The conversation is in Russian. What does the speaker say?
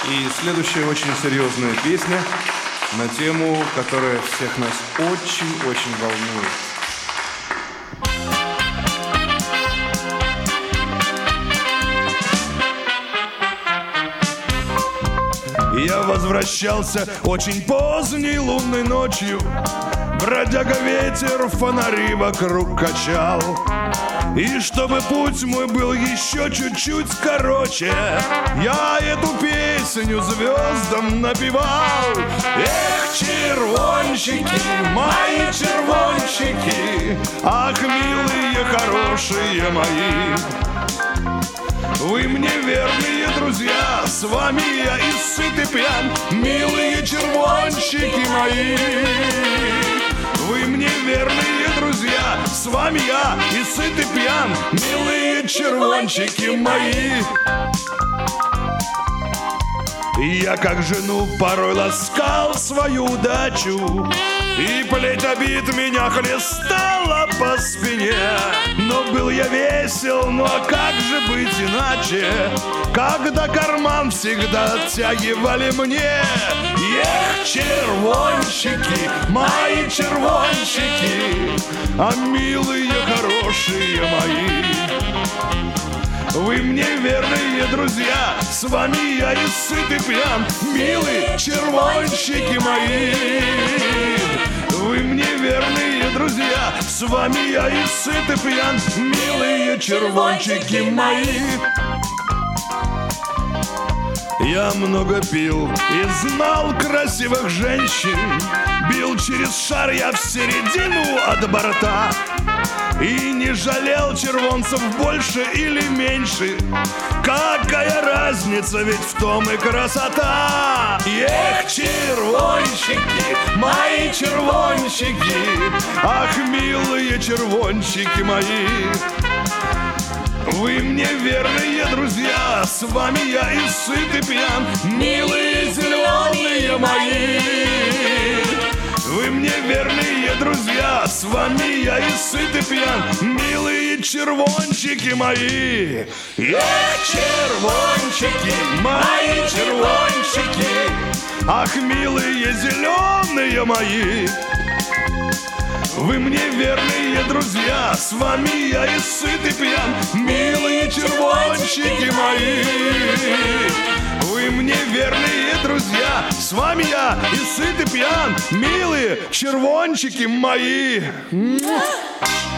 И следующая очень серьезная песня на тему, которая всех нас очень-очень волнует. Я возвращался очень поздней лунной ночью. Бродяга ветер фонари вокруг качал. И чтобы путь мой был еще чуть-чуть короче, я эту песню звездам напевал. Эх, червончики, мои червончики, ах, милые, хорошие мои, вы мне верные друзья, с вами я и сыт и пьян, милые червончики мои. Вы мне верные друзья, с вами я и сыт и пьян, милые червончики мои. Я как жену порой ласкал свою удачу, и плеть обид меня хлестала по спине. Но был я весел, ну а как же быть иначе, когда карман всегда оттягивали мне. Эх, червончики, мои червончики, а милые, хорошие мои, вы мне верные друзья, с вами я и сыт и пьян, милые червончики мои. Вы мне верные друзья, с вами я и сыт и пьян, милые червончики мои. Я много пил и знал красивых женщин, бил через шар я в середину от борта. И не жалел червонцев больше или меньше, какая разница, ведь в том и красота. Эх, червончики, мои червончики, ах, милые червончики мои, вы мне верные друзья, с вами я и сыт и пьян, милые зеленые мои. Вы мне верные друзья, с вами я и сыт и пьян, милые червончики мои. Эх, червончики, мои червончики, ах, милые зеленые мои, вы мне верные друзья, с вами я и сыт и пьян, милые червончики мои. Вы мне верные друзья, с вами я и сыт и пьян, милые червончики мои.